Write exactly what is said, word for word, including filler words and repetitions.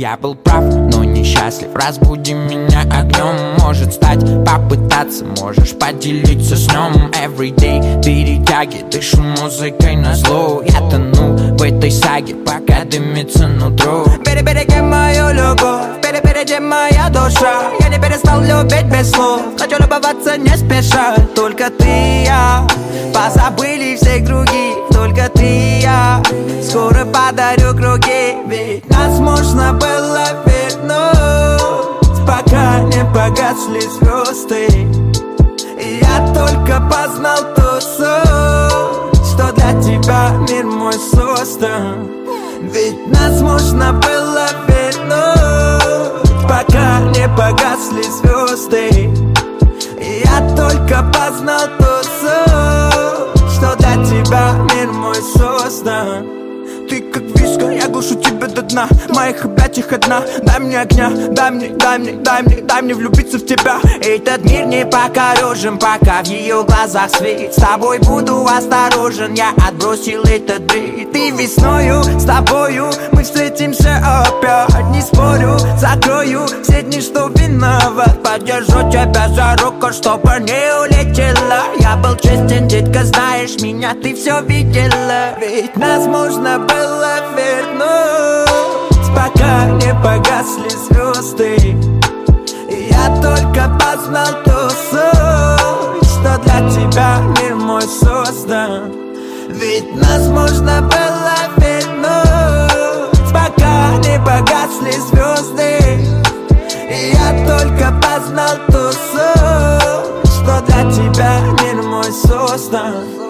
Я был прав, но несчастлив. Разбуди меня огнем. Может стать, попытаться, можешь поделиться с ним. Everyday перетяги, дышу музыкой назло. Я тону в этой саге, пока дымится нутро. Береги мою любовь, перепереди моя душа. Я не перестал любить без слов. Хочу любоваться не спеша. Только ты и я, позабыли всех других. Только ты и я, скоро подарю круги. Ведь нас можно было вернуть, пока не погасли звезды. И я только познал ту суть, что для тебя мир мой создан. Ведь нас можно было вернуть, пока не погасли звезды. И я только познал ту суть, что для тебя мир мой создан. Ты как виска, я глушу тебя до дна. В моих объятиях одна. Дай мне огня, дай мне, дай мне, дай мне, дай мне влюбиться в тебя. Этот мир не покорежен, пока в ее глазах свет. С тобой буду осторожен, я отбросил этот бред. Ты весною, с тобою мы встретимся опять. Не спорю, закрою все дни, что виноват. Подержу тебя за руку, чтобы не улетела. Я был честен, детка, знаешь меня, ты все видела. Ведь нас можно было вернуть, пока не погасли звезды. И я только познал ту суть, что для тебя мир мой создан. Ведь нас можно было вернуть, пока не погасли звезды. И я только познал ту суть, что для тебя мир мой создан.